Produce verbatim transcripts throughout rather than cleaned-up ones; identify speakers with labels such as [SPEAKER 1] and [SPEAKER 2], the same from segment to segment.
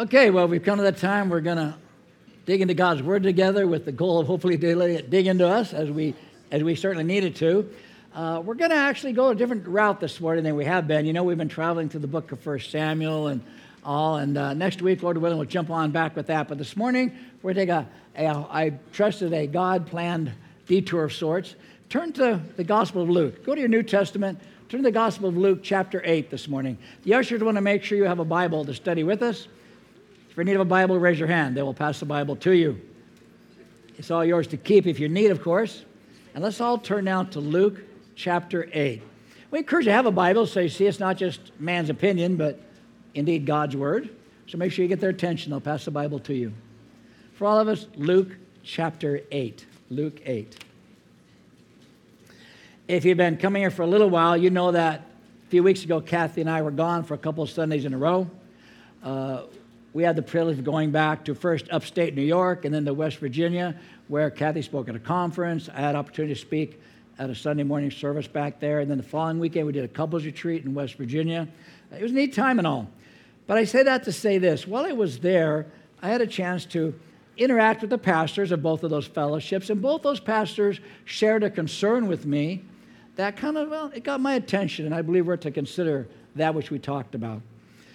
[SPEAKER 1] Okay, well, we've come to that time we're going to dig into God's Word together with the goal of hopefully to let it dig into us as we as we certainly needed to. Uh, we're going to actually go a different route this morning than we have been. You know, we've been traveling through the book of First Samuel and all, and uh, next week, Lord willing, we'll jump on back with that. But this morning, we're going to take a, a, I trusted a God-planned detour of sorts. Turn to the Gospel of Luke. Go to your New Testament. Turn to the Gospel of Luke, chapter eight this morning. The ushers want to make sure you have a Bible to study with us. If you're in need of a Bible, raise your hand. They will pass the Bible to you. It's all yours to keep if you need, of course. And let's all turn now to Luke chapter eight. We encourage you to have a Bible so you see it's not just man's opinion, but indeed God's Word. So make sure you get their attention. They'll pass the Bible to you. For all of us, Luke chapter eight. Luke eight. If you've been coming here for a little while, you know that a few weeks ago, Kathy and I were gone for a couple of Sundays in a row. Uh, we had the privilege of going back to first upstate New York and then to West Virginia, where Kathy spoke at a conference. I had opportunity to speak at a Sunday morning service back there. And then the following weekend, we did a couples retreat in West Virginia. It was a neat time and all. But I say that to say this. While I was there, I had a chance to interact with the pastors of both of those fellowships. And both those pastors shared a concern with me that kind of, well, it got my attention. And I believe we're to consider that which we talked about.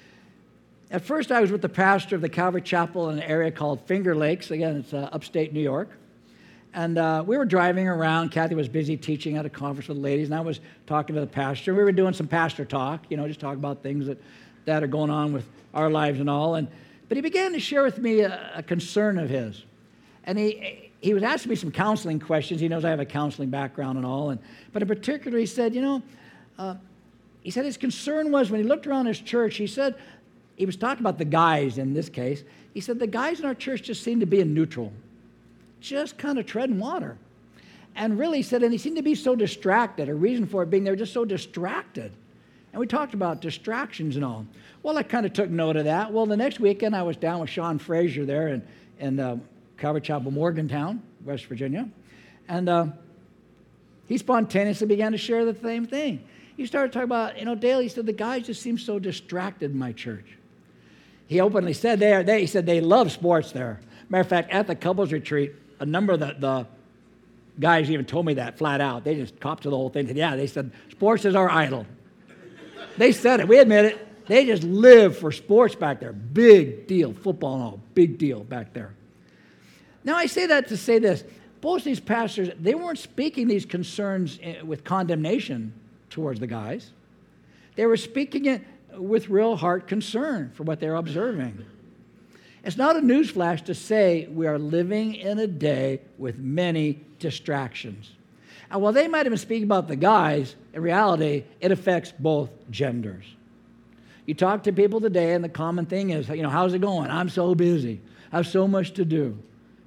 [SPEAKER 1] At first, I was with the pastor of the Calvary Chapel in an area called Finger Lakes. Again, it's uh, upstate New York. And uh, we were driving around. Kathy was busy teaching at a conference with ladies, and I was talking to the pastor. We were doing some pastor talk, you know, just talking about things that, that are going on with our lives and all. And But he began to share with me a, a concern of his. And he he was asking me some counseling questions. He knows I have a counseling background and all. And But in particular, he said, you know, uh, he said his concern was when he looked around his church, he said, he was talking about the guys in this case. He said the guys in our church just seemed to be in neutral, just kind of treading water. And really, he said, and he seemed to be so distracted. A reason for it being they were just so distracted. And we talked about distractions and all. Well, I kind of took note of that. Well, the next weekend, I was down with Sean Frazier there in, in uh, Calvary Chapel, Morgantown, West Virginia. And uh, he spontaneously began to share the same thing. He started talking about, you know, Dale, he said, the guys just seem so distracted in my church. He openly said they, are, they, he said they love sports there. Matter of fact, at the couples retreat, a number of the, the guys even told me that flat out. They just copped to the whole thing. Said, yeah, they said, sports is our idol. They said it. We admit it. They just live for sports back there. Big deal. Football and all. Big deal back there. Now, I say that to say this. Both these pastors, they weren't speaking these concerns with condemnation towards the guys. They were speaking it with real heart concern for what they're observing. It's not a newsflash to say we are living in a day with many distractions. And while they might have been speaking about the guys, in reality, it affects both genders. You talk to people today, and the common thing is, you know, how's it going? I'm so busy. I have so much to do.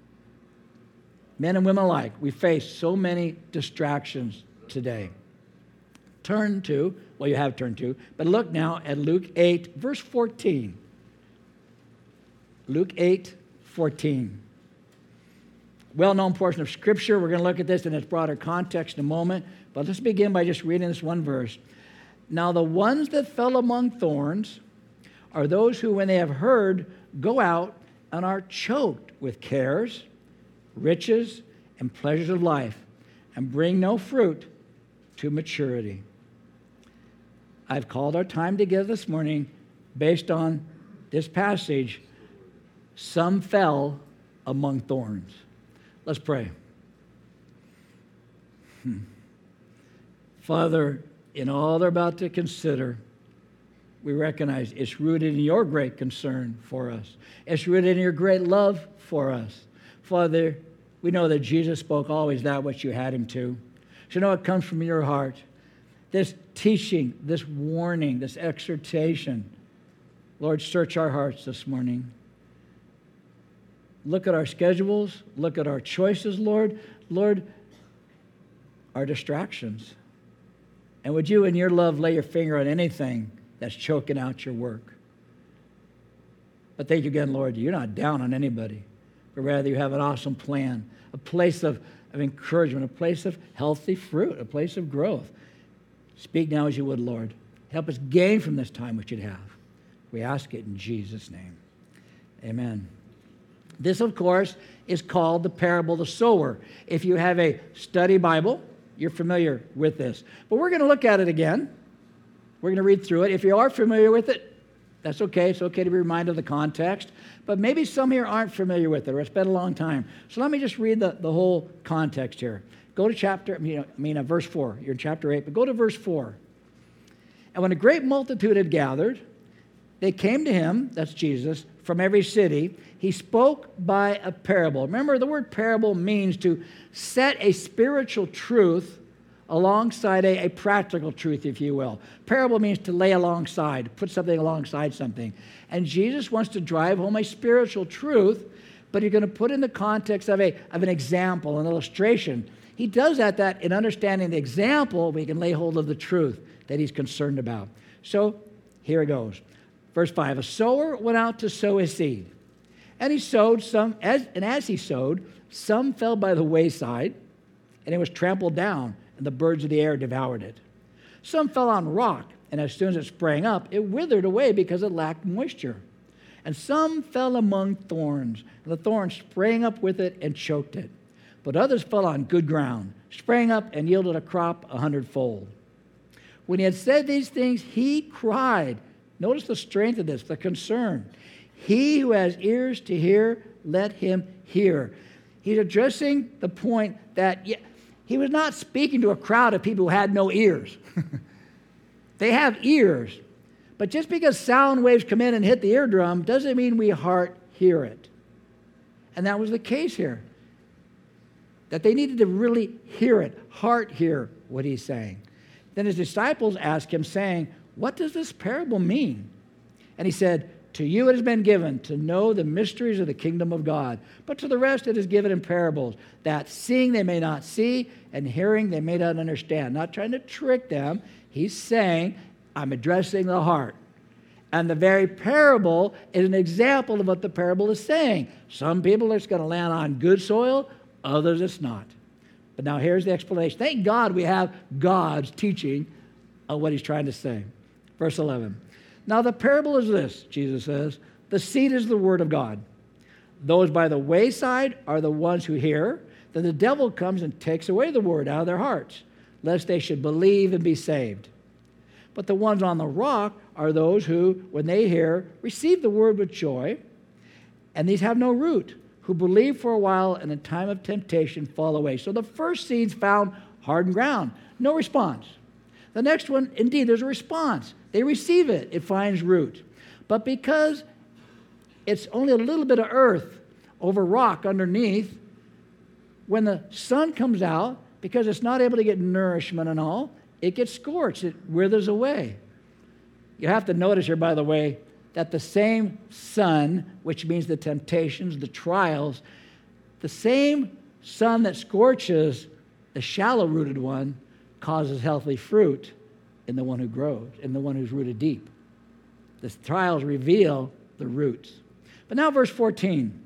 [SPEAKER 1] Men and women alike, we face so many distractions today. Turn to, well, you have turned to, but look now at Luke eight, verse fourteen. Luke eight, fourteen. Well-known portion of Scripture. We're going to look at this in its broader context in a moment, but let's begin by just reading this one verse. Now the ones that fell among thorns are those who, when they have heard, go out and are choked with cares, riches, and pleasures of life, and bring no fruit to maturity. I've called our time together this morning based on this passage. Some fell among thorns. Let's pray. Hmm. Father, in all they're about to consider, we recognize it's rooted in your great concern for us. It's rooted in your great love for us. Father, we know that Jesus spoke always that which you had him to. So know it comes from your heart. This teaching, this warning, this exhortation. Lord, search our hearts this morning. Look at our schedules. Look at our choices, Lord. Lord, our distractions. And would you, in your love, lay your finger on anything that's choking out your work? But thank you again, Lord, you're not down on anybody, but rather you have an awesome plan, a place of, of encouragement, a place of healthy fruit, a place of growth. Speak now as you would, Lord. Help us gain from this time which you'd have. We ask it in Jesus' name. Amen. This, of course, is called the parable of the sower. If you have a study Bible, you're familiar with this. But we're going to look at it again. We're going to read through it. If you are familiar with it, that's okay. It's okay to be reminded of the context. But maybe some here aren't familiar with it, or it's been a long time. So let me just read the, the whole context here. Go to chapter, I mean, I mean uh, verse four. You're in chapter eight, but go to verse four. And when a great multitude had gathered, they came to him, that's Jesus, from every city. He spoke by a parable. Remember, the word parable means to set a spiritual truth alongside a, a practical truth, if you will. Parable means to lay alongside, put something alongside something. And Jesus wants to drive home a spiritual truth, but you're going to put in the context of, a, of an example, an illustration. He does that, that in understanding the example, we can lay hold of the truth that he's concerned about. So here it goes. Verse five, a sower went out to sow his seed. And he sowed some, as, and as he sowed, some fell by the wayside, and it was trampled down, and the birds of the air devoured it. Some fell on rock, and as soon as it sprang up, it withered away because it lacked moisture. And some fell among thorns, and the thorns sprang up with it and choked it. But others fell on good ground, sprang up and yielded a crop a hundredfold. When he had said these things, he cried. Notice the strength of this, the concern. He who has ears to hear, let him hear. He's addressing the point that yeah, he was not speaking to a crowd of people who had no ears. They have ears. But just because sound waves come in and hit the eardrum doesn't mean we heart hear it. And that was the case here. That they needed to really hear it, heart hear what he's saying. Then his disciples asked him, saying, what does this parable mean? And he said, to you it has been given to know the mysteries of the kingdom of God, but to the rest it is given in parables, that seeing they may not see, and hearing they may not understand. Not trying to trick them. He's saying, I'm addressing the heart. And the very parable is an example of what the parable is saying. Some people it's going to land on good soil, others it's not. But now here's the explanation. Thank God we have God's teaching of what he's trying to say. Verse eleven. Now the parable is this, Jesus says, the seed is the word of God. Those by the wayside are the ones who hear. Then the devil comes and takes away the word out of their hearts, lest they should believe and be saved. But the ones on the rock are those who, when they hear, receive the word with joy, and these have no root, who believe for a while and in time of temptation fall away. So the first seeds found hardened ground, no response. The next one, indeed, there's a response. They receive it. It finds root. But because it's only a little bit of earth over rock underneath, when the sun comes out, because it's not able to get nourishment and all, it gets scorched. It withers away. You have to notice here, by the way, that the same sun, which means the temptations, the trials, the same sun that scorches the shallow-rooted one causes healthy fruit in the one who grows, in the one who's rooted deep. The trials reveal the roots. But now verse fourteen.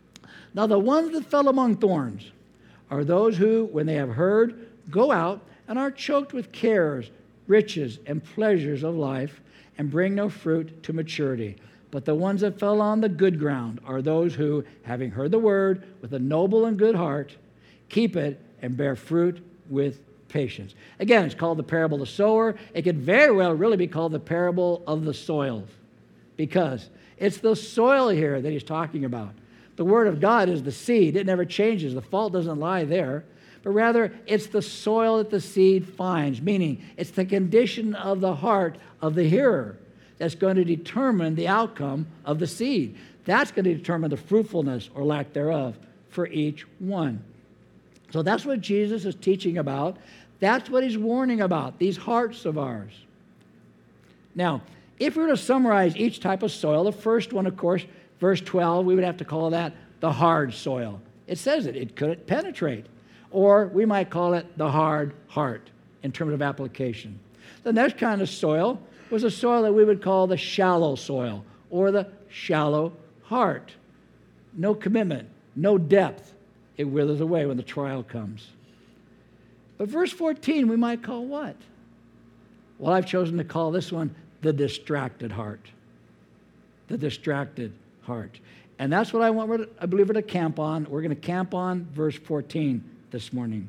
[SPEAKER 1] Now the ones that fell among thorns are those who, when they have heard, go out and are choked with cares, riches, and pleasures of life, and bring no fruit to maturity. But the ones that fell on the good ground are those who, having heard the word with a noble and good heart, keep it and bear fruit with patience. Again, it's called the parable of the sower. It could very well really be called the parable of the soils, because it's the soil here that he's talking about. The word of God is the seed. It never changes. The fault doesn't lie there. But rather, it's the soil that the seed finds, meaning it's the condition of the heart of the hearer that's going to determine the outcome of the seed. That's going to determine the fruitfulness or lack thereof for each one. So that's what Jesus is teaching about. That's what he's warning about, these hearts of ours. Now, if we were to summarize each type of soil, the first one, of course, verse twelve, we would have to call that the hard soil. It says it. It couldn't penetrate. Or we might call it the hard heart in terms of application. The next kind of soil was a soil that we would call the shallow soil or the shallow heart. No commitment, no depth. It withers away when the trial comes. But verse fourteen we might call what? Well, I've chosen to call this one the distracted heart. The distracted heart. And that's what I want, I believe, we're to camp on. We're going to camp on verse fourteen this morning.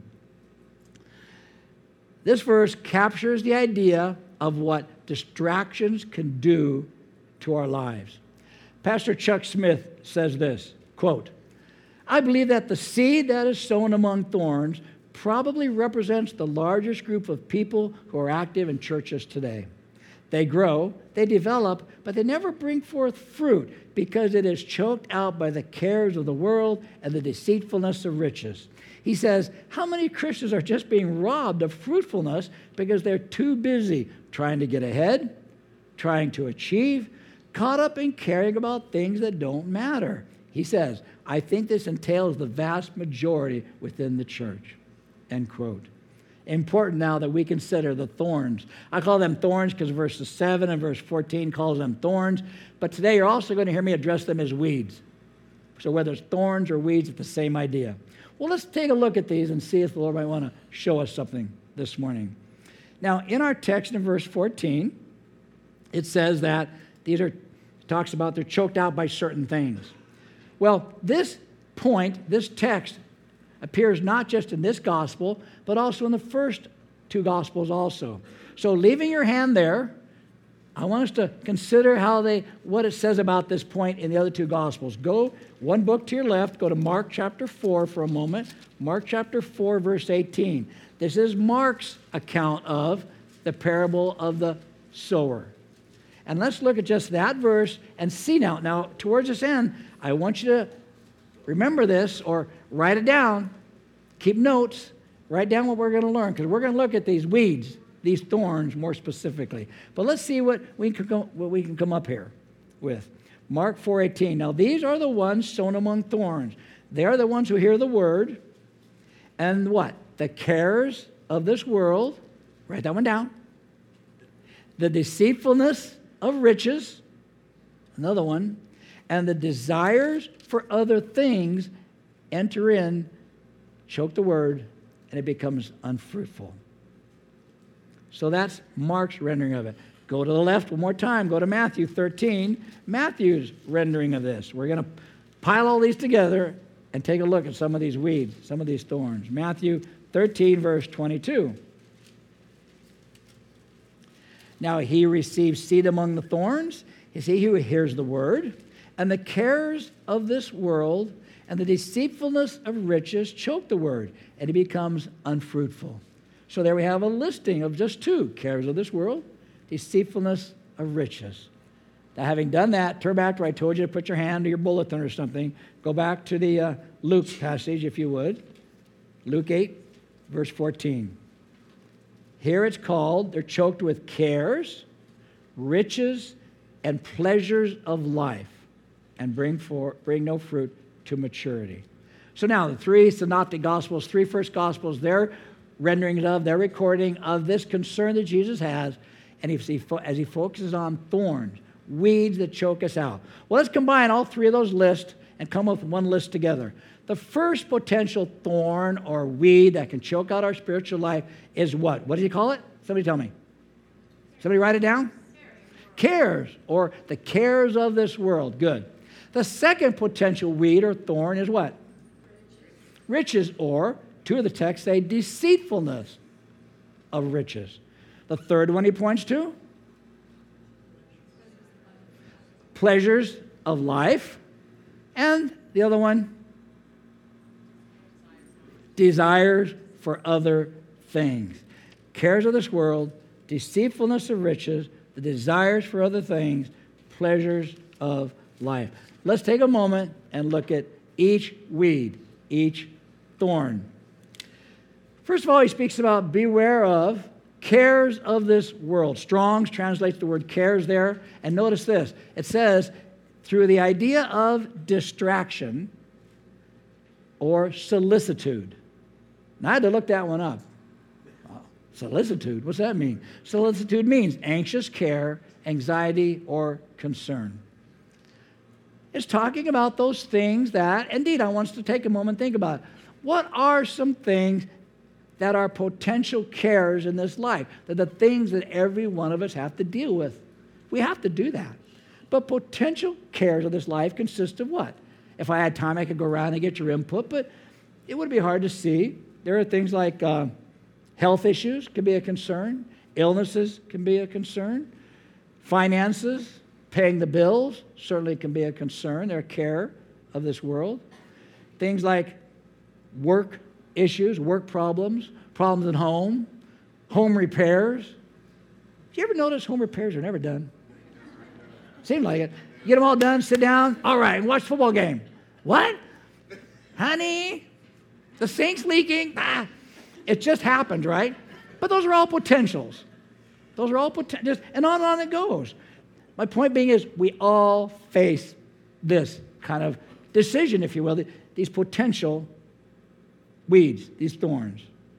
[SPEAKER 1] This verse captures the idea of what distractions can do to our lives. Pastor Chuck Smith says this, quote, I believe that the seed that is sown among thorns probably represents the largest group of people who are active in churches today. They grow, they develop, but they never bring forth fruit because it is choked out by the cares of the world and the deceitfulness of riches. He says, how many Christians are just being robbed of fruitfulness because they're too busy trying to get ahead, trying to achieve, caught up in caring about things that don't matter? He says, I think this entails the vast majority within the church. End quote. Important now that we consider the thorns. I call them thorns because verses seven and verse fourteen calls them thorns. But today you're also going to hear me address them as weeds. So whether it's thorns or weeds, it's the same idea. Well, let's take a look at these and see if the Lord might want to show us something this morning. Now, in our text in verse fourteen, it says that these are, talks about they're choked out by certain things. Well, this point, this text, appears not just in this gospel, but also in the first two gospels also. So leaving your hand there, I want us to consider how they, what it says about this point in the other two gospels. Go one book to your left, go to Mark chapter four for a moment. Mark chapter four, verse eighteen. This is Mark's account of the parable of the sower. And let's look at just that verse and see now. Now, towards this end, I want you to remember this or write it down. Keep notes. Write down what we're going to learn because we're going to look at these weeds, these thorns more specifically. But let's see what we can come, what we can come up here with. Mark four eighteen. Now, these are the ones sown among thorns. They are the ones who hear the word and what? The cares of this world. Write that one down. The deceitfulness of riches. Another one. And the desires for other things enter in, choke the word, and it becomes unfruitful. So that's Mark's rendering of it. Go to the left one more time. Go to Matthew thirteen. Matthew's rendering of this. We're going to pile all these together and take a look at some of these weeds, some of these thorns. Matthew thirteen, verse twenty-two. Now he receives seed among the thorns is he who hears the word, and the cares of this world and the deceitfulness of riches choke the word, and it becomes unfruitful. So there we have a listing of just two, cares of this world, deceitfulness of riches. Now, having done that, turn back to where I told you to put your hand to your bulletin or something. Go back to the uh, Luke passage, if you would. Luke eight, verse fourteen. Here it's called, they're choked with cares, riches, and pleasures of life, and bring, for, bring no fruit to maturity. So now, the three synoptic gospels, three first gospels, they're renderings of, their recording of this concern that Jesus has, and as he, as he focuses on thorns, weeds that choke us out. Well, let's combine all three of those lists and come up with one list together. The first potential thorn or weed that can choke out our spiritual life is what? What does he call it? Somebody tell me. Somebody write it down? Cares, or the cares of this world. Good. The second potential weed or thorn is what? Riches, or, two of the texts say, deceitfulness of riches. The third one he points to? Pleasures of life. And the other one? Desires for other things. Cares of this world, deceitfulness of riches, the desires for other things, pleasures of life. Let's take a moment and look at each weed, each thorn. First of all, he speaks about beware of cares of this world. Strong's translates the word cares there. And notice this. It says, through the idea of distraction or solicitude. Now, I had to look that one up. Oh, solicitude, what's that mean? Solicitude means anxious care, anxiety, or concern. It's talking about those things that, indeed, I want us to take a moment and think about. What are some things that are potential cares in this life? That the things that every one of us have to deal with. We have to do that. But potential cares of this life consist of what? If I had time, I could go around and get your input, but it would be hard to see. There are things like uh, health issues can be a concern. Illnesses can be a concern. Finances, paying the bills, certainly can be a concern. They're a care of this world. Things like work issues, work problems, problems at home, home repairs. Do you ever notice home repairs are never done? Seems like it. You get them all done, sit down, all right, and watch the football game. What? Honey, the sink's leaking. Ah, it just happened, right? But those are all potentials. Those are all potentials, and on and on it goes. My point being is we all face this kind of decision, if you will, these potential weeds, these thorns.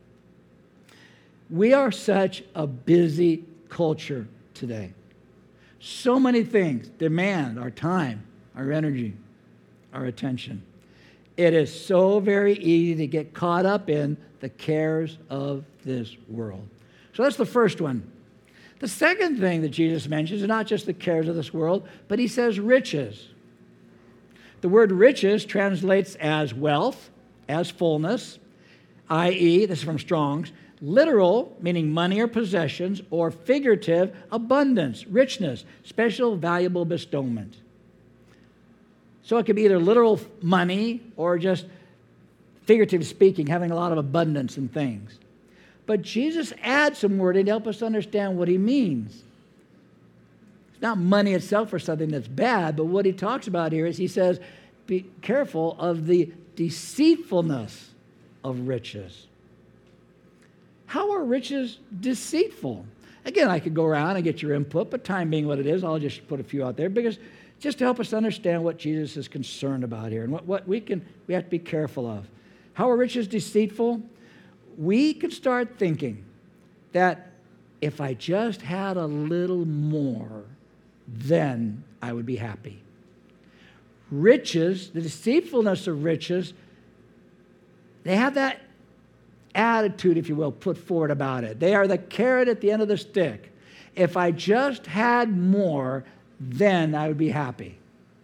[SPEAKER 1] We are such a busy culture today. So many things demand our time, our energy, our attention. It is so very easy to get caught up in the cares of this world. So that's the first one. The second thing that Jesus mentions is not just the cares of this world, but he says riches. The word riches translates as wealth, as fullness, that is, this is from Strong's, literal, meaning money or possessions, or figurative, abundance, richness, special, valuable bestowment. So it could be either literal money or just figurative speaking, having a lot of abundance in things. But Jesus adds some wording to help us understand what he means. It's not money itself or something that's bad, but what he talks about here is he says, be careful of the deceitfulness of riches. How are riches deceitful? Again, I could go around and get your input, but time being what it is, I'll just put a few out there because just to help us understand what Jesus is concerned about here and what, what we can we have to be careful of. How are riches deceitful? We can start thinking that if I just had a little more, then I would be happy. Riches, the deceitfulness of riches, they have that attitude, if you will, put forward about it. They are the carrot at the end of the stick. If I just had more, then I would be happy.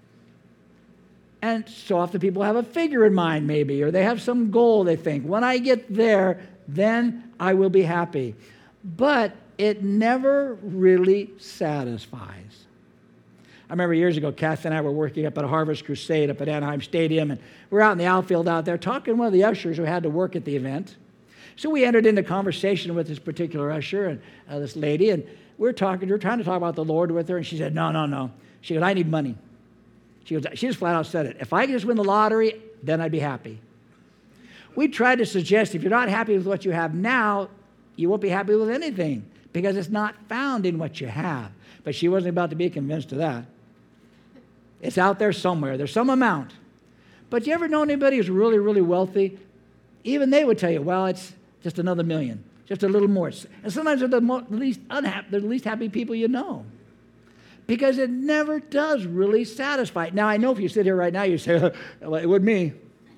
[SPEAKER 1] And so often people have a figure in mind maybe, or they have some goal they think. When I get there, then I will be happy. But it never really satisfies. I remember years ago, Kathy and I were working up at a Harvest Crusade up at Anaheim Stadium, and we were out in the outfield out there talking to one of the ushers who had to work at the event. So we entered into conversation with this particular usher and uh, this lady, and we were talking, we were trying to talk about the Lord with her, and she said, no, no, no. She goes, I need money. She goes, she just flat out said it. If I could just win the lottery, then I'd be happy. We tried to suggest if you're not happy with what you have now, you won't be happy with anything because it's not found in what you have. But she wasn't about to be convinced of that. It's out there somewhere. There's some amount. But you ever know anybody who's really, really wealthy? Even they would tell you, well, it's just another million, just a little more. And sometimes they're the mo- least unhappy, they're the least happy people you know. Because it never does really satisfy. Now, I know if you sit here right now, you say, well, it would me.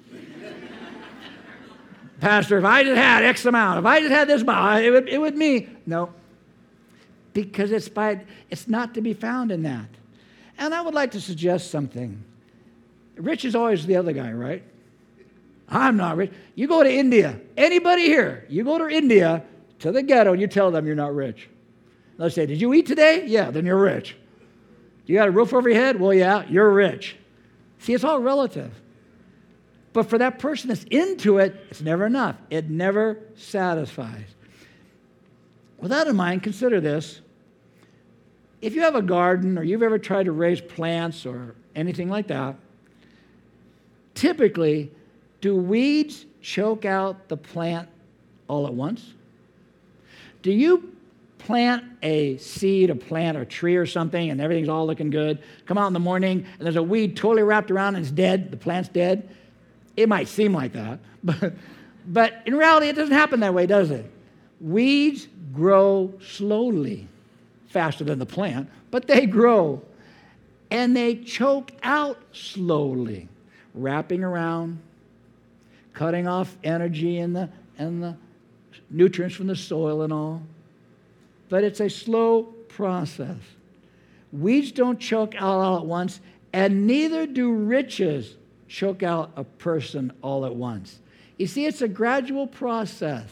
[SPEAKER 1] Pastor, if I just had X amount, if I just had this amount, it would, it would me. No. Because it's, by, it's not to be found in that. And I would like to suggest something. Rich is always the other guy, right? I'm not rich. You go to India. Anybody here, you go to India, to the ghetto, and you tell them you're not rich. They'll say, did you eat today? Yeah, then you're rich. You got a roof over your head? Well, yeah, you're rich. See, it's all relative. But for that person that's into it, it's never enough. It never satisfies. With that in mind, consider this. If you have a garden or you've ever tried to raise plants or anything like that, typically, do weeds choke out the plant all at once? Do you plant a seed, a plant, or a tree or something, and everything's all looking good, come out in the morning, and there's a weed totally wrapped around and it's dead, the plant's dead? It might seem like that, but, but in reality, it doesn't happen that way, does it? Weeds grow slowly, faster than the plant, but they grow, and they choke out slowly, wrapping around, cutting off energy and the, and the nutrients from the soil and all. But it's a slow process. Weeds don't choke out all at once, and neither do riches choke out a person all at once. You see, it's a gradual process.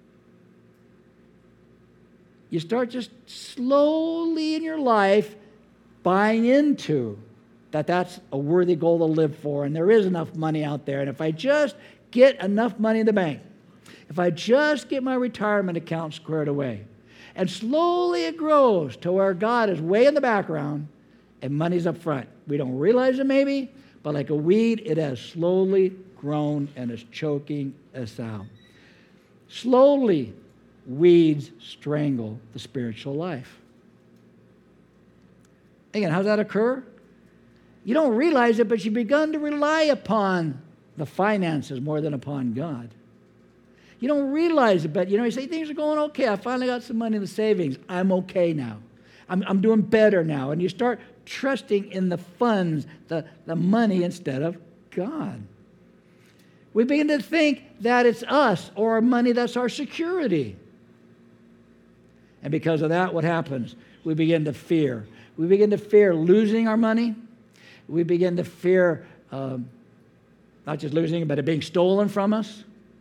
[SPEAKER 1] You start just slowly in your life buying into that that's a worthy goal to live for, and there is enough money out there. And if I just get enough money in the bank, if I just get my retirement account squared away, and slowly it grows to where God is way in the background and money's up front. We don't realize it maybe, but like a weed, it has slowly grown and is choking us out. Slowly, weeds strangle the spiritual life. Again, how does that occur? You don't realize it, but you've begun to rely upon the finances more than upon God. You don't realize it, but you know, you say things are going okay. I finally got some money in the savings. I'm okay now. I'm, I'm doing better now. And you start trusting in the funds, the, the money instead of God. We begin to think that it's us or our money that's our security. And because of that, what happens? We begin to fear. We begin to fear losing our money. We begin to fear um, not just losing it, but it being stolen from us.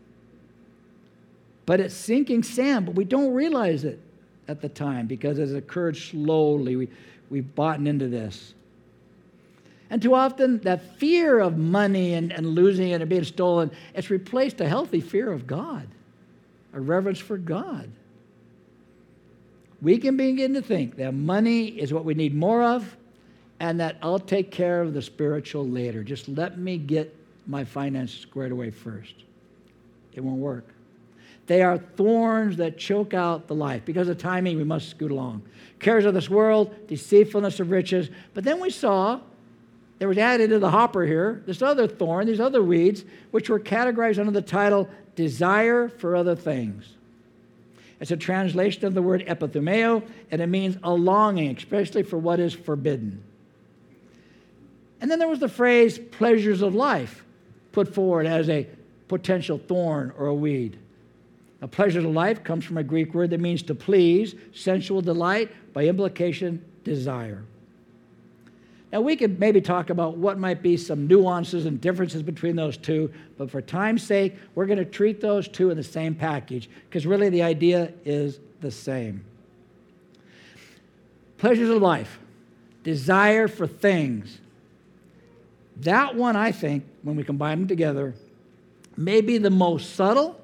[SPEAKER 1] But it's sinking sand, but we don't realize it at the time because it's occurred slowly. We, we've bought into this. And too often, that fear of money and, and losing it and being stolen, it's replaced a healthy fear of God, a reverence for God. We can begin to think that money is what we need more of and that I'll take care of the spiritual later. Just let me get my finances squared away first. It won't work. They are thorns that choke out the life. Because of timing, we must scoot along. Cares of this world, deceitfulness of riches. But then we saw there was added to the hopper here this other thorn, these other weeds, which were categorized under the title desire for other things. It's a translation of the word epithumeo, and it means a longing, especially for what is forbidden. And then there was the phrase pleasures of life, put forward as a potential thorn or a weed. Now, pleasure of life comes from a Greek word that means to please, sensual delight, by implication, desire. Now, we could maybe talk about what might be some nuances and differences between those two, but for time's sake, we're going to treat those two in the same package, because really the idea is the same. Pleasures of life, desire for things. That one, I think, when we combine them together, may be the most subtle,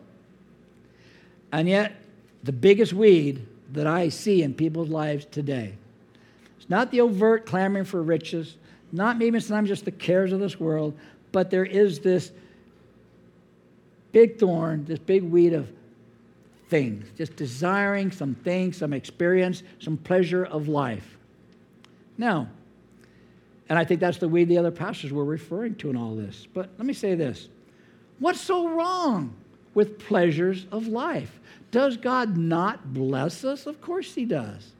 [SPEAKER 1] and yet the biggest weed that I see in people's lives today. It's not the overt clamoring for riches, not maybe sometimes just the cares of this world, but there is this big thorn, this big weed of things, just desiring some things, some experience, some pleasure of life. Now, and I think that's the weed the other pastors were referring to in all this. But let me say this. What's so wrong with pleasures of life? Does God not bless us? Of course he does.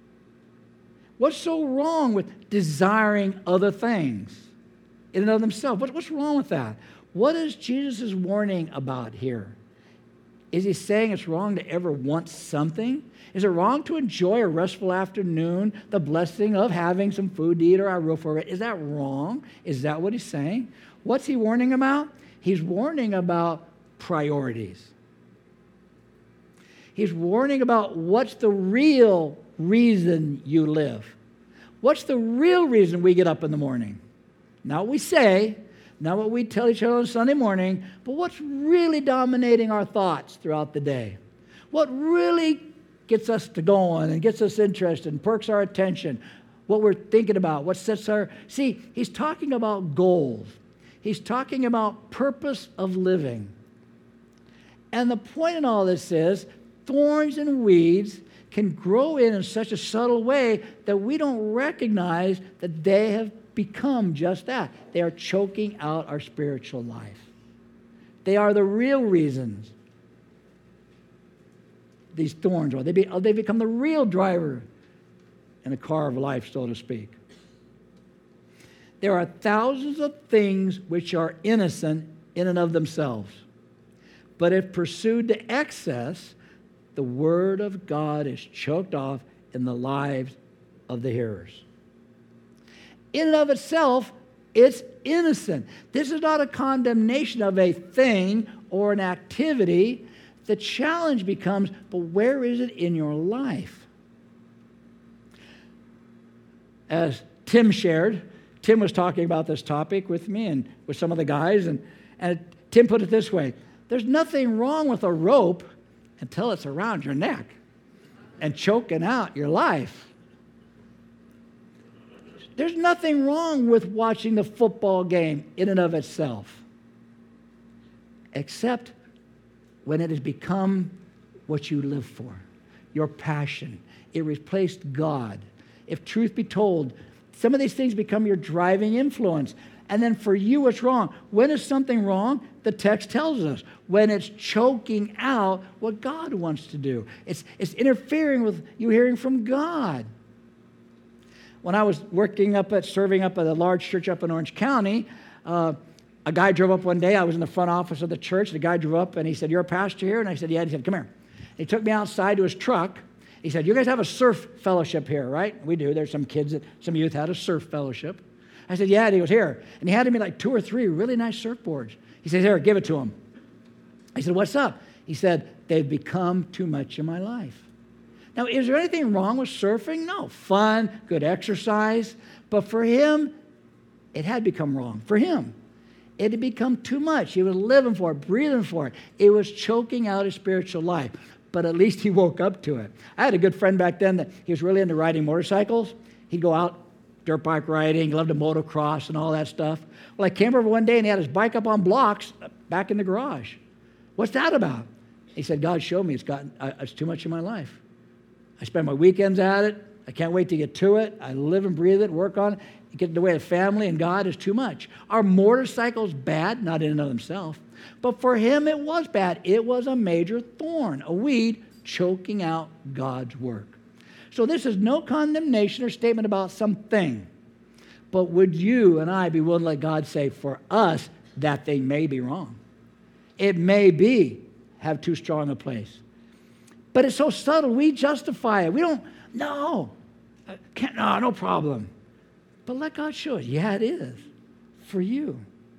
[SPEAKER 1] What's so wrong with desiring other things in and of themselves? What's wrong with that? What is Jesus' warning about here? Is he saying it's wrong to ever want something? Is it wrong to enjoy a restful afternoon, the blessing of having some food to eat or a roof over it? Is that wrong? Is that what he's saying? What's he warning about? He's warning about priorities. He's warning about what's the real reason you live. What's the real reason we get up in the morning? Not what we say, not what we tell each other on Sunday morning, but what's really dominating our thoughts throughout the day. What really gets us to going and gets us interested and perks our attention, what we're thinking about, what sets our... See, he's talking about goals. He's talking about purpose of living. And the point in all this is thorns and weeds can grow in in such a subtle way that we don't recognize that they have become just that. They are choking out our spiritual life. They are the real reasons these thorns are. They, be, they become the real driver in the car of life, so to speak. There are thousands of things which are innocent in and of themselves. But if pursued to excess, the Word of God is choked off in the lives of the hearers. in and of itself, it's innocent. This is not a condemnation of a thing or an activity. The challenge becomes, but where is it in your life? As Tim shared, Tim was talking about this topic with me and with some of the guys, and, and Tim put it this way: there's nothing wrong with a rope until it's around your neck and choking out your life. There's nothing wrong with watching the football game in and of itself, except when it has become what you live for, your passion. It replaced God. If truth be told, some of these things become your driving influence. And then for you, what's wrong? When is something wrong? The text tells us. When it's choking out what God wants to do. It's, it's interfering with you hearing from God. When I was working up at, serving up at a large church up in Orange County, uh, a guy drove up one day. I was in the front office of the church. The guy drove up and he said, "You're a pastor here?" And I said, "Yeah." And he said, "Come here." And he took me outside to his truck. He said, "You guys have a surf fellowship here, right?" "We do. There's some kids that, some youth had a surf fellowship." I said, "Yeah." And he goes, "Here." And he handed me like two or three really nice surfboards. He said, "Here, give it to him." I said, "What's up?" He said, "They've become too much in my life." Now, is there anything wrong with surfing? No. Fun, good exercise. But for him, it had become wrong. For him, it had become too much. He was living for it, breathing for it. It was choking out his spiritual life. But at least he woke up to it. I had a good friend back then that he was really into riding motorcycles. He'd go out dirt bike riding, loved to motocross and all that stuff. Well, I came over one day and he had his bike up on blocks back in the garage. "What's that about?" He said, "God showed me it's gotten, uh, it's too much in my life. I spend my weekends at it. I can't wait to get to it. I live and breathe it, work on it. Get in the way of family and God is too much." Are motorcycles bad? Not in and of themselves. But for him, it was bad. It was a major thorn, a weed choking out God's work. So this is no condemnation or statement about something. But would you and I be willing to let God say, for us, that thing may be wrong? It may be have too strong a place. But it's so subtle, we justify it. We don't, no, can't, no, no problem. But let God show us, yeah, it is for you.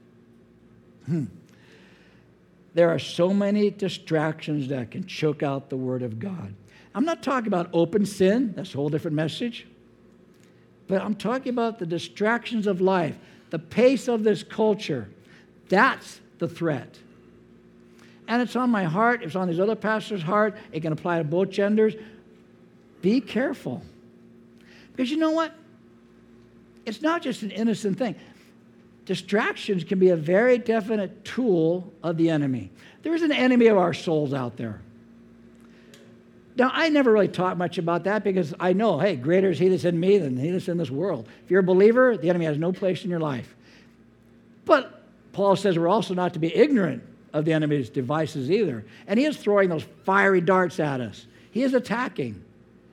[SPEAKER 1] Hmm. There are so many distractions that can choke out the Word of God. I'm not talking about open sin. That's a whole different message. But I'm talking about the distractions of life, the pace of this culture. That's the threat. And it's on my heart. It's on these other pastors' heart. It can apply to both genders. Be careful. Because you know what? It's not just an innocent thing. Distractions can be a very definite tool of the enemy. There is an enemy of our souls out there. Now, I never really taught much about that because I know, hey, greater is he that's in me than he that's in this world. If you're a believer, the enemy has no place in your life. But Paul says we're also not to be ignorant of the enemy's devices either. And he is throwing those fiery darts at us. He is attacking.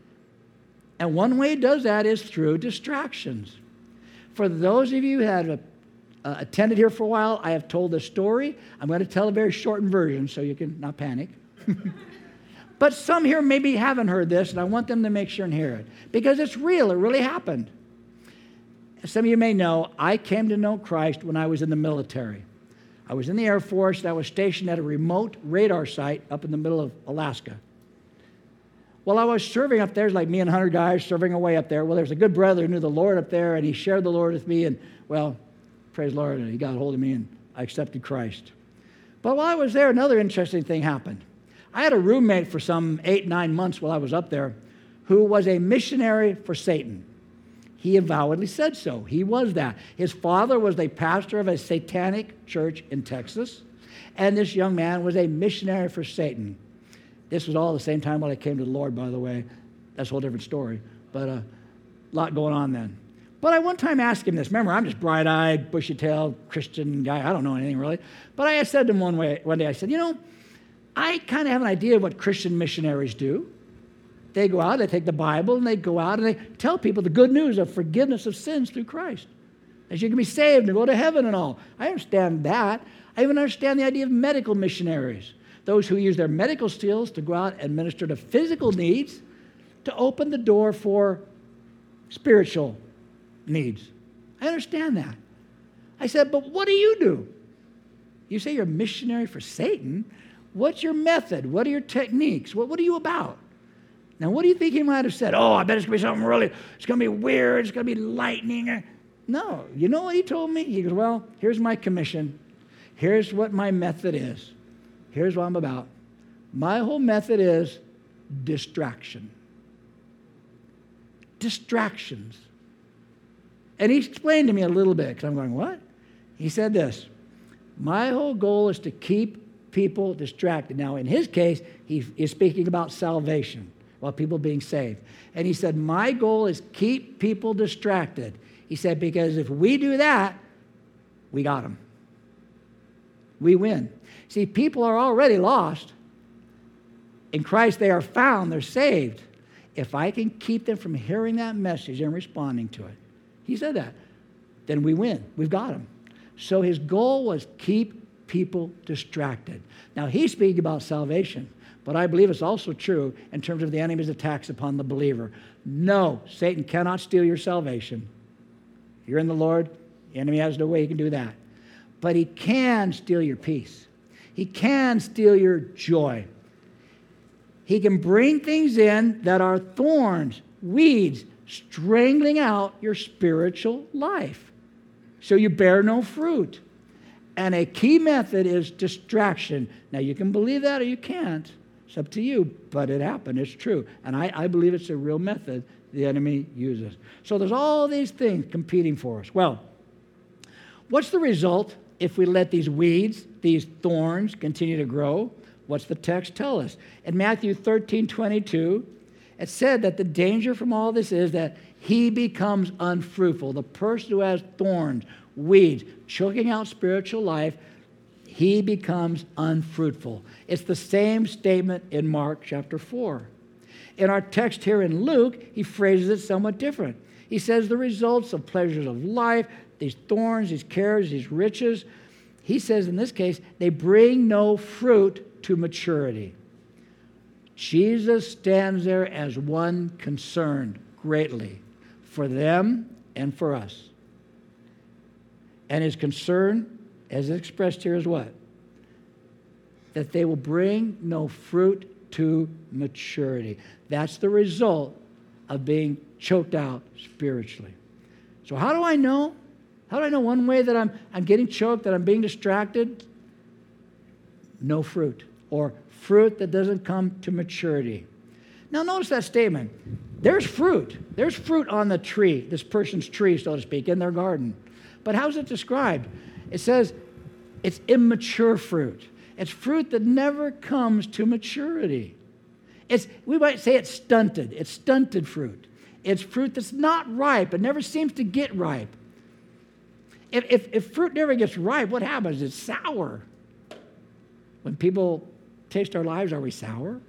[SPEAKER 1] And one way he does that is through distractions. For those of you who have uh, attended here for a while, I have told this story. I'm going to tell a very shortened version so you can not panic. But some here maybe haven't heard this, and I want them to make sure and hear it. Because it's real. It really happened. As some of you may know, I came to know Christ when I was in the military. I was in the Air Force. I was stationed at a remote radar site up in the middle of Alaska. Well, I was serving up there, it's like me and one hundred guys serving away up there. Well, there's a good brother who knew the Lord up there, and he shared the Lord with me, and, well, praise the Lord, and he got a hold of me, and I accepted Christ. But while I was there, another interesting thing happened. I had a roommate for some eight, nine months while I was up there who was a missionary for Satan. He avowedly said so. He was that. His father was the pastor of a satanic church in Texas, and this young man was a missionary for Satan. This was all the same time when I came to the Lord, by the way. That's a whole different story, but a uh, lot going on then. But I one time asked him this. Remember, I'm just bright-eyed, bushy-tailed Christian guy. I don't know anything really. But I said to him one, way, one day, I said, you know, I kind of have an idea of what Christian missionaries do. They go out, they take the Bible, and they go out and they tell people the good news of forgiveness of sins through Christ. That you can be saved and go to heaven and all. I understand that. I even understand the idea of medical missionaries. Those who use their medical skills to go out and minister to physical needs to open the door for spiritual needs. I understand that. I said, but what do you do? You say you're a missionary for Satan. What's your method? What are your techniques? What, what are you about? Now, what do you think he might have said? Oh, I bet it's going to be something really, it's going to be weird. It's going to be lightning. No. You know what he told me? He goes, well, here's my commission. Here's what my method is. Here's what I'm about. My whole method is distraction. Distractions. And he explained to me a little bit, because I'm going, what? He said this, my whole goal is to keep people distracted. Now, in his case, he is speaking about salvation, about people being saved. And he said, my goal is keep people distracted. He said, because if we do that, we got them. We win. See, people are already lost. In Christ, they are found. They're saved. If I can keep them from hearing that message and responding to it, he said that, then we win. We've got them. So his goal was keep people distracted. Now, he's speaking about salvation, but I believe it's also true in terms of the enemy's attacks upon the believer. No, Satan cannot steal your salvation. You're in the Lord. The enemy has no way he can do that. But he can steal your peace. He can steal your joy. He can bring things in that are thorns, weeds, strangling out your spiritual life. So you bear no fruit. And a key method is distraction. Now, you can believe that or you can't. It's up to you, but it happened. It's true. And I, I believe it's a real method the enemy uses. So there's all these things competing for us. Well, what's the result if we let these weeds, these thorns, continue to grow? What's the text tell us? In Matthew thirteen twenty-two, it said that the danger from all this is that he becomes unfruitful. The person who has thorns, weeds, choking out spiritual life, he becomes unfruitful. It's the same statement in Mark chapter four. In our text here in Luke, he phrases it somewhat different. He says the results of pleasures of life, these thorns, these cares, these riches, he says in this case, they bring no fruit to maturity. Jesus stands there as one concerned greatly for them and for us. And his concern, as expressed here, is what? That they will bring no fruit to maturity. That's the result of being choked out spiritually. So how do I know? How do I know one way that I'm, I'm getting choked, that I'm being distracted? No fruit, or fruit that doesn't come to maturity. Now notice that statement. There's fruit. There's fruit on the tree, this person's tree, so to speak, in their garden. But how's it described? It says it's immature fruit. It's fruit that never comes to maturity. It's, we might say it's stunted. It's stunted fruit. It's fruit that's not ripe. It never seems to get ripe. If, if, if fruit never gets ripe, what happens? It's sour. When people taste our lives, are we sour?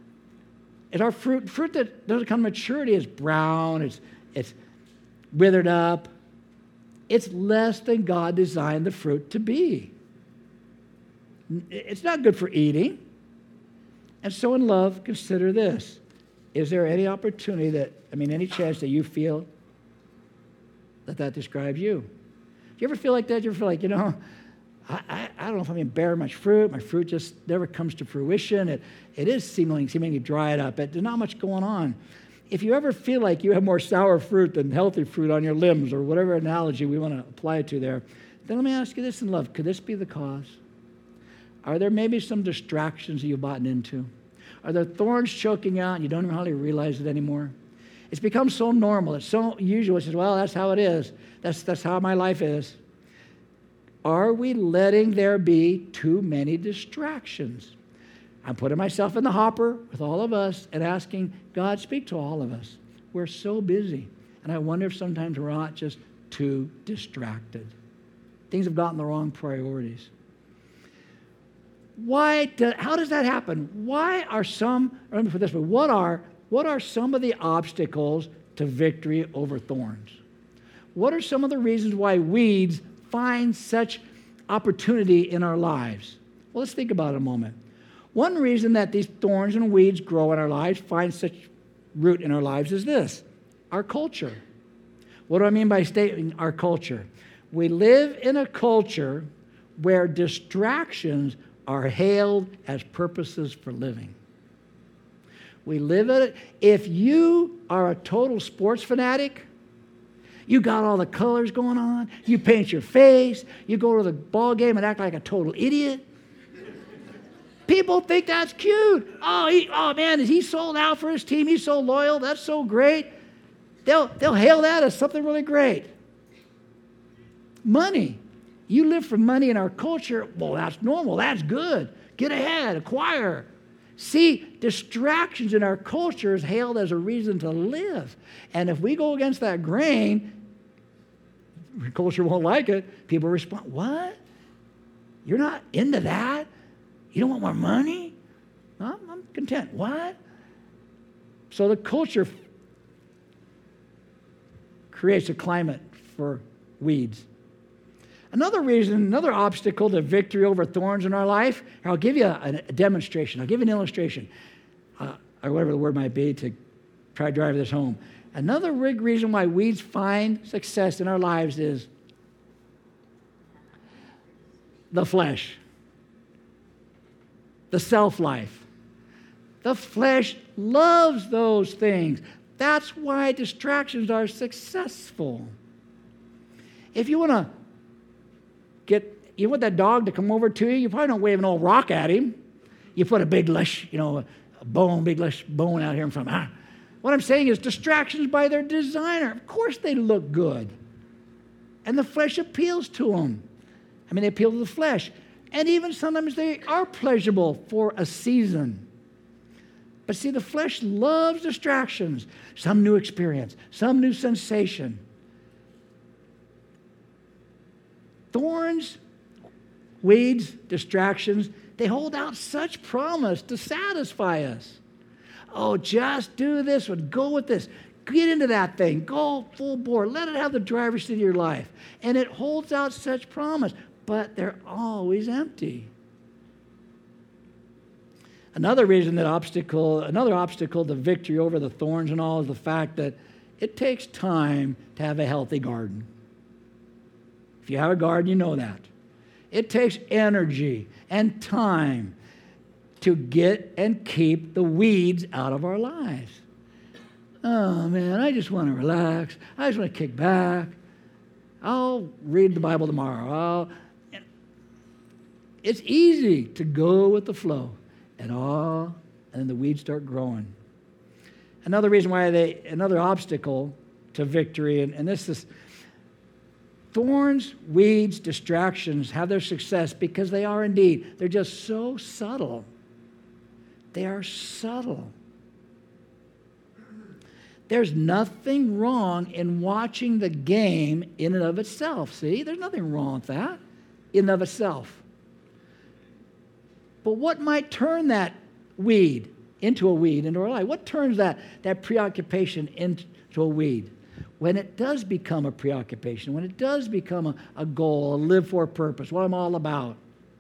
[SPEAKER 1] Is our fruit, fruit that doesn't come to maturity is brown, it's, it's withered up. It's less than God designed the fruit to be. It's not good for eating. And so in love, consider this. Is there any opportunity that, I mean, any chance that you feel that that describes you? Do you ever feel like that? Do you ever feel like, you know, I, I, I don't know if I'm going to bear much fruit. My fruit just never comes to fruition. It, it is seemingly, seemingly dried up. It, there's not much going on. If you ever feel like you have more sour fruit than healthy fruit on your limbs, or whatever analogy we want to apply it to there, then let me ask you this in love. Could this be the cause? Are there maybe some distractions that you've bought into? Are there thorns choking out and you don't even hardly realize it anymore? It's become so normal. It's so usual. It says, well, that's how it is. That's, that's how my life is. Are we letting there be too many distractions? I'm putting myself in the hopper with all of us and asking God, speak to all of us. We're so busy. And I wonder if sometimes we're not just too distracted. Things have gotten the wrong priorities. Why? Do, how does that happen? Why are some, let me put this way, what are, what are some of the obstacles to victory over thorns? What are some of the reasons why weeds find such opportunity in our lives? Well, let's think about it a moment. One reason that these thorns and weeds grow in our lives, find such root in our lives, is this: our culture. What do I mean by stating our culture? We live in a culture where distractions are hailed as purposes for living. We live in it. If you are a total sports fanatic, you got all the colors going on, you paint your face, you go to the ball game and act like a total idiot. People think that's cute. Oh, he, oh man, is he sold out for his team? He's so loyal. That's so great. They'll, they'll hail that as something really great. Money. You live for money in our culture. Well, that's normal. That's good. Get ahead. Acquire. See, distractions in our culture is hailed as a reason to live. And if we go against that grain, the culture won't like it. People respond, what? You're not into that? You don't want more money? No, I'm content. What? So the culture creates a climate for weeds. Another reason, another obstacle to victory over thorns in our life, I'll give you a, a demonstration. I'll give you an illustration, uh, or whatever the word might be to try to drive this home. Another big reason why weeds find success in our lives is the flesh, the self-life. The flesh loves those things. That's why distractions are successful. If you want to get, you want that dog to come over to you, you probably don't wave an old rock at him. You put a big lush, you know, a bone, big lush bone out here in front. Ah. What I'm saying is distractions by their designer. Of course they look good. And the flesh appeals to them. I mean, they appeal to the flesh. And even sometimes they are pleasurable for a season. But see, the flesh loves distractions. Some new experience, some new sensation. Thorns, weeds, distractions, they hold out such promise to satisfy us. Oh, just do this one. Go with this. Get into that thing. Go full bore. Let it have the driver's seat of your life. And it holds out such promise, but they're always empty. Another reason that obstacle, another obstacle to victory over the thorns and all is the fact that it takes time to have a healthy garden. If you have a garden, you know that. It takes energy and time to get and keep the weeds out of our lives. Oh, man, I just want to relax. I just want to kick back. I'll read the Bible tomorrow. I'll... It's easy to go with the flow and all, and then the weeds start growing. Another reason why they, another obstacle to victory, and, and this is, thorns, weeds, distractions have their success because they are indeed, they're just so subtle. They are subtle. There's nothing wrong in watching the game in and of itself. See, there's nothing wrong with that in and of itself. But what might turn that weed into a weed into our life? What turns that, that preoccupation into a weed? When it does become a preoccupation, when it does become a, a goal, a live for purpose, what I'm all about.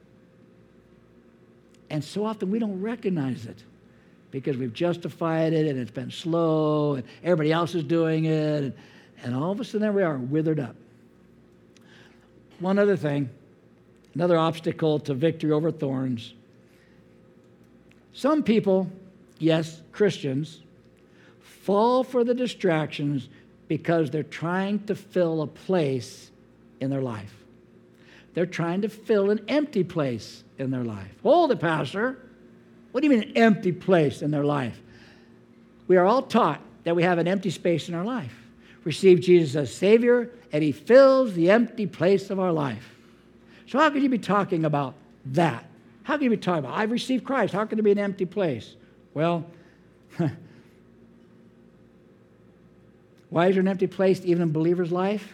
[SPEAKER 1] And so often we don't recognize it because we've justified it and it's been slow and everybody else is doing it. And, and all of a sudden there we are, withered up. One other thing, another obstacle to victory over thorns. Some people, yes, Christians, fall for the distractions because they're trying to fill a place in their life. They're trying to fill an empty place in their life. Hold it, Pastor. What do you mean an empty place in their life? We are all taught that we have an empty space in our life. Receive Jesus as Savior, and He fills the empty place of our life. So how could you be talking about that? How can you be talking about, I've received Christ. How can there be an empty place? Well, why is there an empty place even in a believer's life?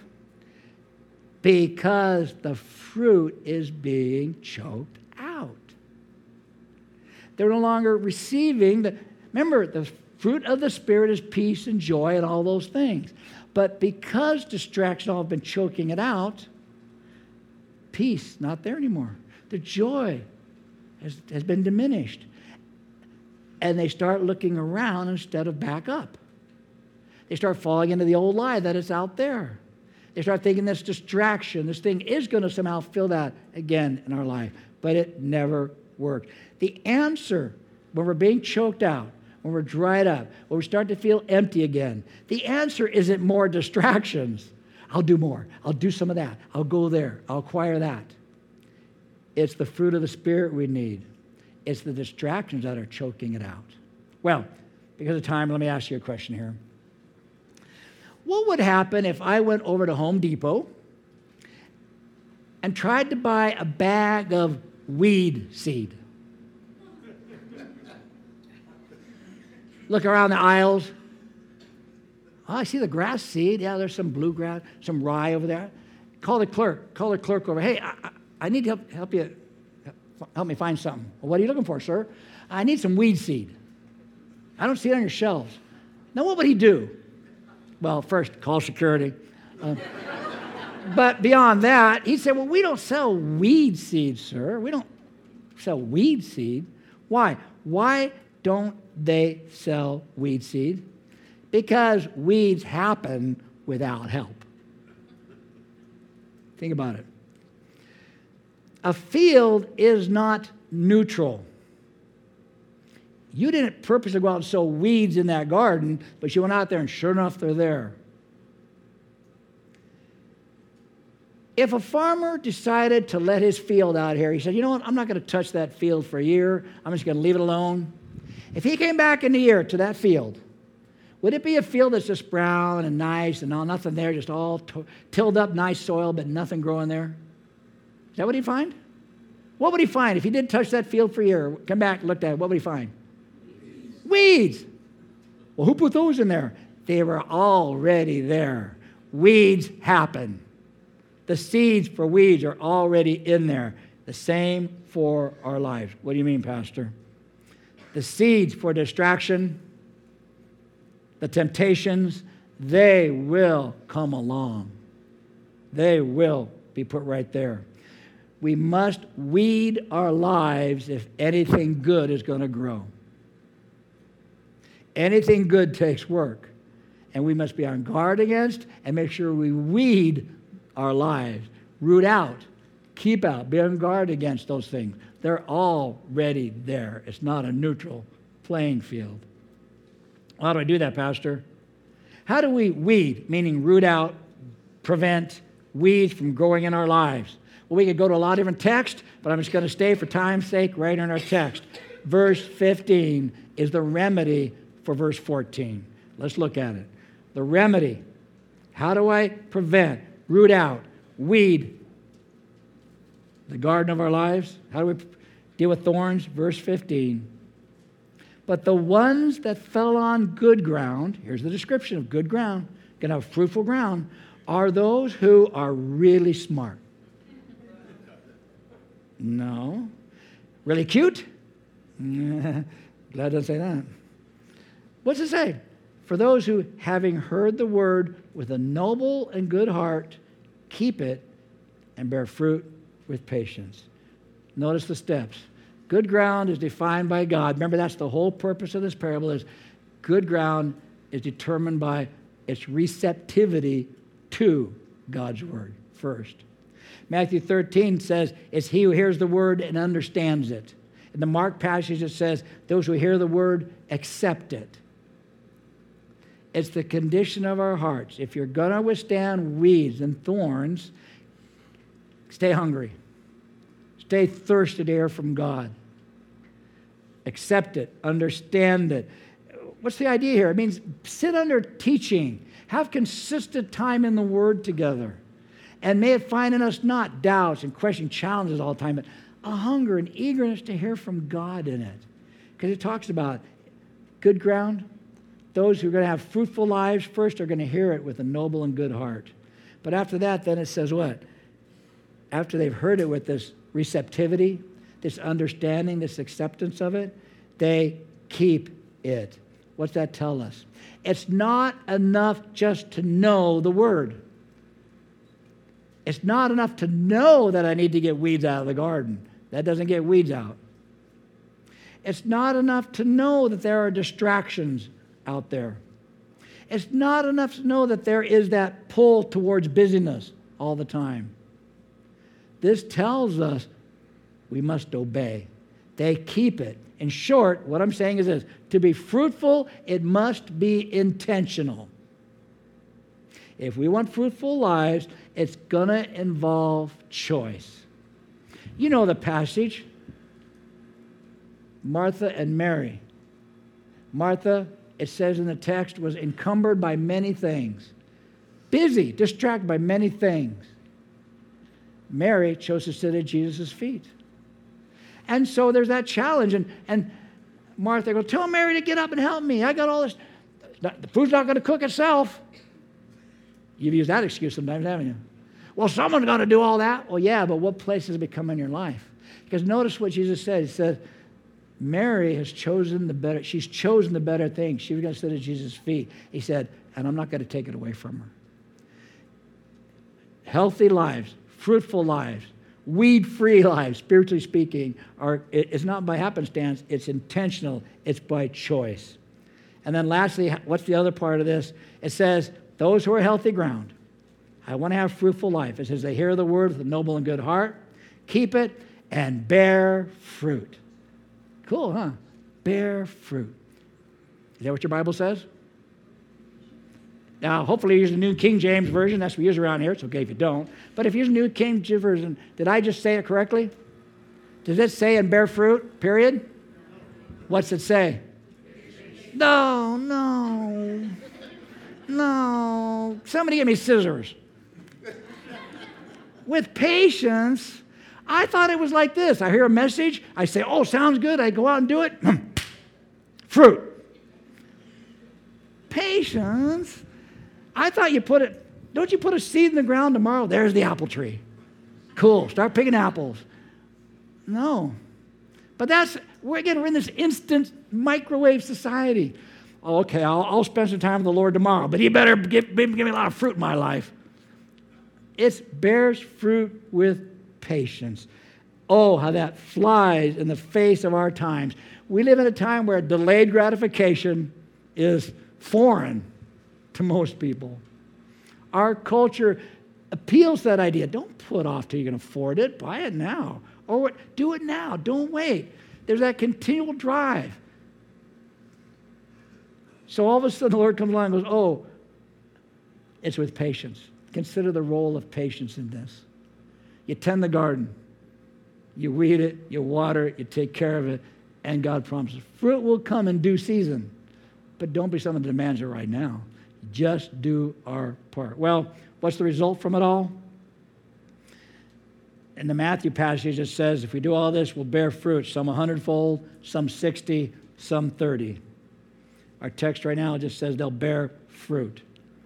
[SPEAKER 1] Because the fruit is being choked out. They're no longer receiving the, remember, the fruit of the Spirit is peace and joy and all those things. But because distraction all have been choking it out, peace not there anymore. The joy has, has been diminished. And they start looking around instead of back up. They start falling into the old lie that it's out there. They start thinking this distraction, this thing is going to somehow fill that again in our life. But it never worked. The answer when we're being choked out, when we're dried up, when we start to feel empty again, the answer isn't more distractions. I'll do more. I'll do some of that. I'll go there. I'll acquire that. It's the fruit of the Spirit we need. It's the distractions that are choking it out. Well, because of time, let me ask you a question here. What would happen if I went over to Home Depot and tried to buy a bag of weed seed? Look around the aisles. Oh, I see the grass seed. Yeah, there's some bluegrass, some rye over there. Call the clerk. Call the clerk over. Hey, I, I, I need to help, help you. Help me find something. Well, what are you looking for, sir? I need some weed seed. I don't see it on your shelves. Now, what would he do? Well, first, call security. Uh, but beyond that, he said, well, we don't sell weed seed, sir. We don't sell weed seed. Why? Why don't they sell weed seed? Because weeds happen without help. Think about it. A field is not neutral. You didn't purposely go out and sow weeds in that garden, but you went out there and sure enough, they're there. If a farmer decided to let his field out here, he said, you know what, I'm not going to touch that field for a year. I'm just going to leave it alone. If he came back in a year to that field, would it be a field that's just brown and nice and all, nothing there, just all t- tilled up, nice soil, but nothing growing there? Is that what he'd find? What would he find if he did touch that field for a year, come back and looked at it, what would he find? Weeds. Weeds. Well, who put those in there? They were already there. Weeds happen. The seeds for weeds are already in there. The same for our lives. What do you mean, Pastor? The seeds for distraction, the temptations, they will come along. They will be put right there. We must weed our lives if anything good is going to grow. Anything good takes work. And we must be on guard against and make sure we weed our lives. Root out, keep out, be on guard against those things. They're already there. It's not a neutral playing field. How do I do that, Pastor? How do we weed, meaning root out, prevent weeds from growing in our lives? Well, we could go to a lot of different texts, but I'm just going to stay for time's sake right in our text. Verse fifteen is the remedy for verse fourteen. Let's look at it. The remedy. How do I prevent, root out, weed the garden of our lives? How do we deal with thorns? Verse fifteen. But the ones that fell on good ground, here's the description of good ground, going to have fruitful ground, are those who are really smart. No. Really cute? Glad it doesn't say that. What's it say? For those who, having heard the word with a noble and good heart, keep it and bear fruit with patience. Notice the steps. Good ground is defined by God. Remember, that's the whole purpose of this parable is good ground is determined by its receptivity to God's word first. Matthew thirteen says, it's he who hears the word and understands it. In the Mark passage, it says, those who hear the word accept it. It's the condition of our hearts. If you're going to withstand weeds and thorns, stay hungry. Stay thirsty to hear from God. Accept it. Understand it. What's the idea here? It means sit under teaching. Have consistent time in the Word together. And may it find in us not doubts and questions, challenges all the time, but a hunger and eagerness to hear from God in it. Because it talks about good ground. Those who are going to have fruitful lives first are going to hear it with a noble and good heart. But after that, then it says what? After they've heard it with this receptivity, this understanding, this acceptance of it, they keep it. What's that tell us? It's not enough just to know the word. It's not enough to know that I need to get weeds out of the garden. That doesn't get weeds out. It's not enough to know that there are distractions out there. It's not enough to know that there is that pull towards busyness all the time. This tells us we must obey. They keep it. In short, what I'm saying is this: to be fruitful, it must be intentional. If we want fruitful lives, it's going to involve choice. You know the passage, Martha and Mary. Martha, it says in the text, was encumbered by many things, busy, distracted by many things. Mary chose to sit at Jesus' feet. And so there's that challenge. And, and Martha goes, tell Mary to get up and help me. I got all this. The food's not going to cook itself. You've used that excuse sometimes, haven't you? Well, someone's got to do all that. Well, yeah, but what place has it become in your life? Because notice what Jesus said. He said, Mary has chosen the better. She's chosen the better thing. She was going to sit at Jesus' feet. He said, and I'm not going to take it away from her. Healthy lives, fruitful lives, weed-free lives, spiritually speaking, are it's not by happenstance. It's intentional. It's by choice. And then lastly, what's the other part of this? It says, those who are healthy ground. I want to have fruitful life. It says they hear the word with a noble and good heart, keep it, and bear fruit. Cool, huh? Bear fruit. Is that what your Bible says? Now, hopefully you use the New King James Version. That's what we use around here. It's okay if you don't. But if you use the New King James Version, did I just say it correctly? Does it say and bear fruit, period? What's it say? No, no, no. Somebody give me scissors. With patience, I thought it was like this. I hear a message. I say, oh, sounds good. I go out and do it. Fruit. Patience. I thought you put it, don't you put a seed in the ground tomorrow? There's the apple tree. Cool. Start picking apples. No. But that's, we're again, we're in this instant microwave society. Oh, okay, I'll, I'll spend some time with the Lord tomorrow, but he better give, give me a lot of fruit in my life. It bears fruit with patience. Oh, how that flies in the face of our times. We live in a time where delayed gratification is foreign to most people. Our culture appeals to that idea. Don't put off till you can afford it. Buy it now. Or do it now. Don't wait. There's that continual drive. So all of a sudden the Lord comes along and goes, oh, it's with patience. Consider the role of patience in this. You tend the garden. You weed it, you water it, you take care of it, and God promises fruit will come in due season. But don't be someone that demands it right now. Just do our part. Well, what's the result from it all? In the Matthew passage, it says, if we do all this, we'll bear fruit, some a hundredfold, some sixty, some thirty. Our text right now just says they'll bear fruit.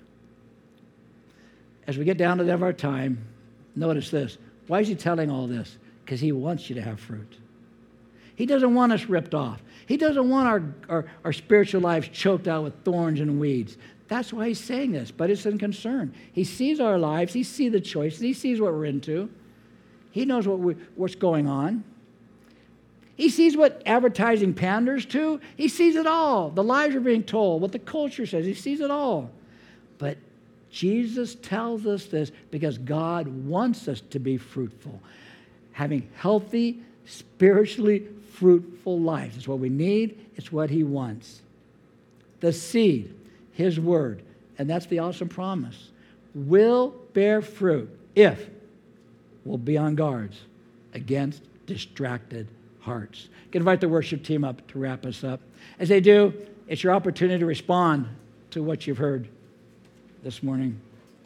[SPEAKER 1] As we get down to the end of our time, notice this. Why is he telling all this? Because he wants you to have fruit. He doesn't want us ripped off. He doesn't want our, our, our spiritual lives choked out with thorns and weeds. That's why he's saying this, but it's in concern. He sees our lives. He sees the choices. He sees what we're into. He knows what we, what's going on. He sees what advertising panders to. He sees it all. The lies are being told, what the culture says. He sees it all. But Jesus tells us this because God wants us to be fruitful. Having healthy, spiritually fruitful lives. It's what we need. It's what he wants. The seed, his word, and that's the awesome promise, will bear fruit if we'll be on guards against distracted hearts. I can invite the worship team up to wrap us up. As they do, it's your opportunity to respond to what you've heard this morning.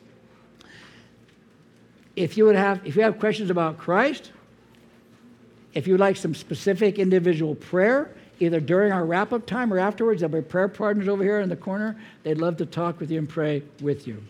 [SPEAKER 1] If you would have, if you have questions about Christ, if you would like some specific individual prayer, either during our wrap-up time or afterwards, there'll be prayer partners over here in the corner. They'd love to talk with you and pray with you.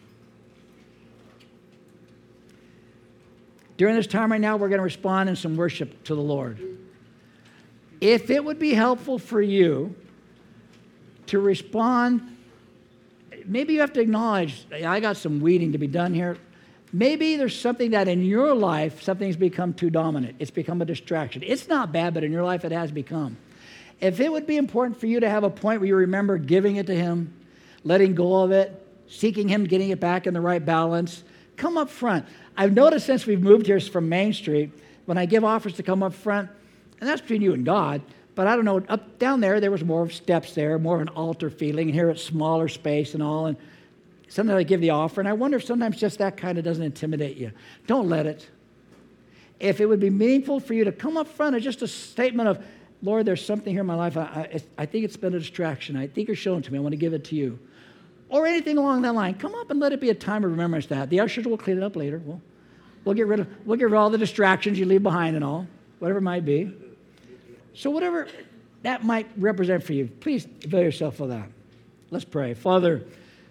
[SPEAKER 1] During this time right now, we're going to respond in some worship to the Lord. If it would be helpful for you to respond, maybe you have to acknowledge, I got some weeding to be done here. Maybe there's something that in your life, something's become too dominant. It's become a distraction. It's not bad, but in your life it has become. If it would be important for you to have a point where you remember giving it to him, letting go of it, seeking Him, getting it back in the right balance, come up front. I've noticed since we've moved here from Main Street, when I give offers to come up front, and that's between you and God, but I don't know, up down there, there was more steps there, more of an altar feeling, and here it's smaller space and all, and sometimes I give the offer, and I wonder if sometimes just that kind of doesn't intimidate you. Don't let it. If it would be meaningful for you to come up front as just a statement of, Lord, there's something here in my life, I, I, I think it's been a distraction. I think you're showing it to me. I want to give it to you. Or anything along that line. Come up and let it be a time of remembrance that. The ushers will clean it up later. We'll, we'll, get rid of, we'll get rid of all the distractions you leave behind and all, whatever it might be. So whatever that might represent for you, please avail yourself of that. Let's pray. Father,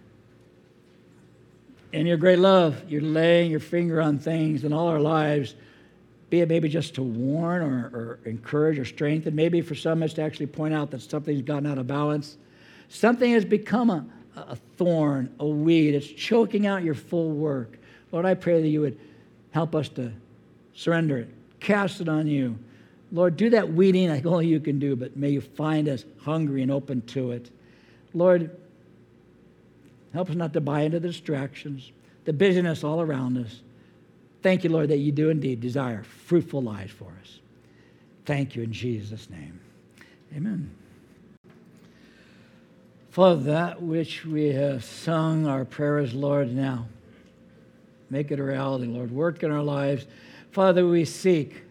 [SPEAKER 1] in your great love, you're laying your finger on things in all our lives, be it maybe just to warn or, or encourage or strengthen. Maybe for some it's to actually point out that something's gotten out of balance. Something has become a, a thorn, a weed. It's choking out your full work. Lord, I pray that you would help us to surrender it, cast it on you. Lord, do that weeding like only you can do, but may you find us hungry and open to it. Lord, help us not to buy into the distractions, the busyness all around us. Thank you, Lord, that you do indeed desire fruitful lives for us. Thank you in Jesus' name. Amen. For that which we have sung, our prayer is, Lord, now. Make it a reality, Lord. Work in our lives. Father, we seek,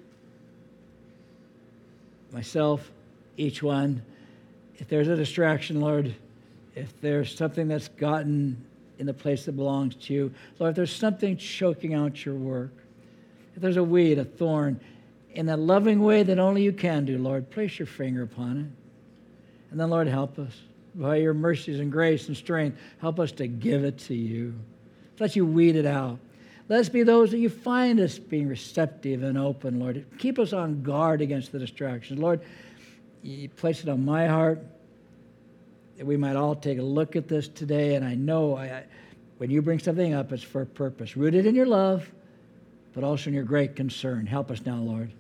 [SPEAKER 1] myself, each one, if there's a distraction, Lord, if there's something that's gotten in the place that belongs to you. Lord, if there's something choking out your work, if there's a weed, a thorn, in a loving way that only you can do, Lord, place your finger upon it. And then, Lord, help us. By your mercies and grace and strength, help us to give it to you. Let you weed it out. Let us be those that you find us being receptive and open, Lord. Keep us on guard against the distractions. Lord, you place it on my heart that we might all take a look at this today. And I know I, when you bring something up, it's for a purpose. Rooted in your love, but also in your great concern. Help us now, Lord.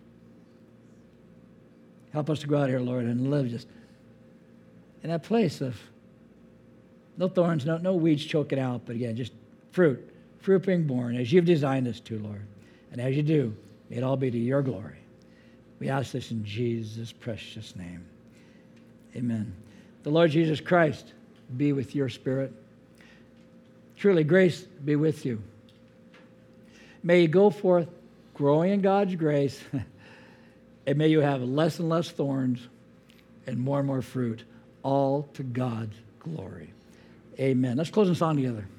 [SPEAKER 1] Help us to go out here, Lord, and live just in that place of no thorns, no, no weeds choking out, but again, just fruit. Fruit being born as you've designed us to, Lord. And as you do, may it all be to your glory. We ask this in Jesus' precious name. Amen. The Lord Jesus Christ be with your spirit. Truly, grace be with you. May you go forth growing in God's grace, and may you have less and less thorns and more and more fruit, all to God's glory. Amen. Let's close in song together.